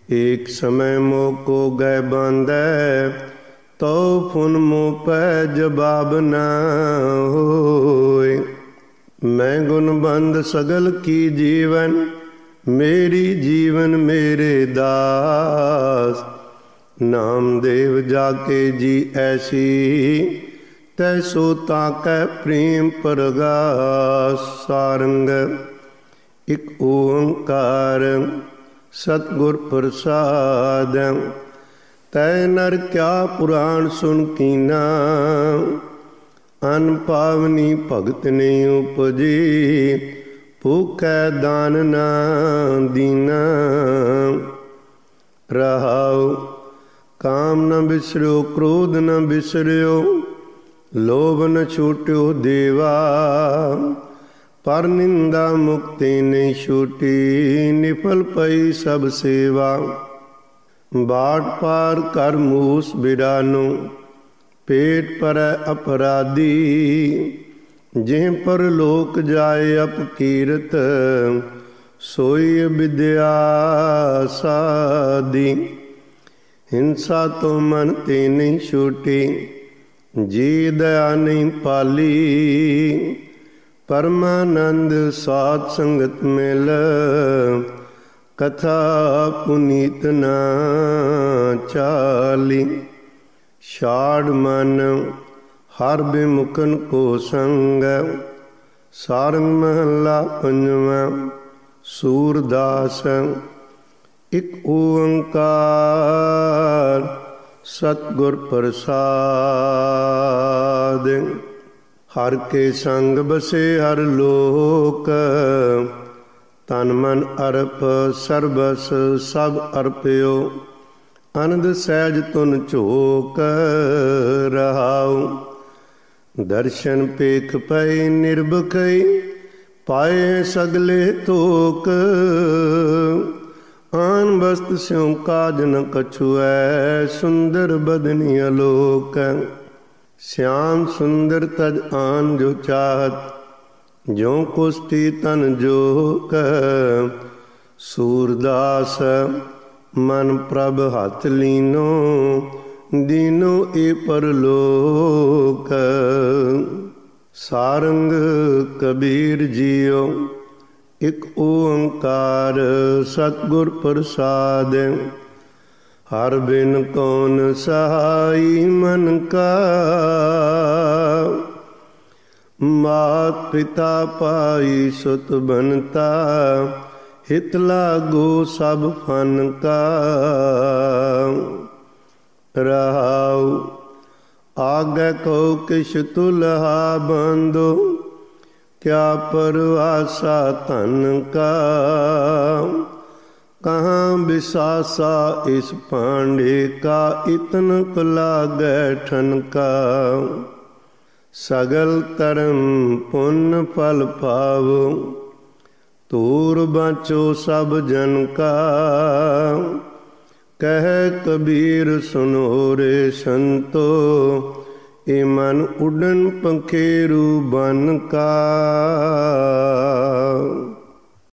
एक समय मोह को गए बांधे, तो फुन मुँह पै जवाब न होए। मैं गुण बंद सगल की जीवन, मेरी जीवन मेरे दास। नामदेव जाके जी ऐसी, तैसो ताकै प्रेम प्रगास। सारंग इक ओंकार सतगुर प्रसाद, तै नर क्या पुराण सुन कीना। अन पावनी भगत नहीं उपजी, भूखै दान ना दीना। रहाओ काम न बिसरियो, क्रोध न बिसरियो, लोभ न छूट्यो देवा। पर निंदा मुक्ति नहीं छूटी, निफल पई सब सेवा। बाट पार कर मूस बिरानो, पेट पर अपराधी। जिह पर लोक जाए अपकीरत, सोई विद्या साधी। हिंसा तो मन ते नहीं छूटी, जी दया नहीं पाली। परमानंद साध संगत मिल, कथा पुनीत न चाली। छाड़ मन हर विमुखन को संग, सारंग महला पंजवां सूरदास। इक ओंकार सतगुर प्रसाद। हर के संग बसे हर लोक, तन मन अर्प सर्बस सब अर्प्यो। अनंद सहज तुन झोक रहाओ। दर्शन पेख पै निर्भकई, पाए सगले तोक। आन वस्त स्यों काज न कछुऐ, सुंदर बदनी आलोक। श्याम सुंदर तज आन जो चाहत, ज्यों कुष्ठी तन जोक। सूरदास मन प्रभ हाथ लीनो, दीनो ए परलोक। सारंग कबीर जियो, इक ओंकार सतगुर प्रसाद। हर बिन कौन सहाई मन का, मात पिता पाई सुत बनता। हित लागो सब फन का। रहाओ आगे को किश तुलहा बंदो, क्या परवासा तन का। कहाँ बिसासा इस पांडे का, इतन लागै ठनका। सगल तरम पुण्य फल पावो, तूर बाँचो सब जन का। कह कबीर सुनो रे संतो, ए मन उड़न पंखेरु बन का।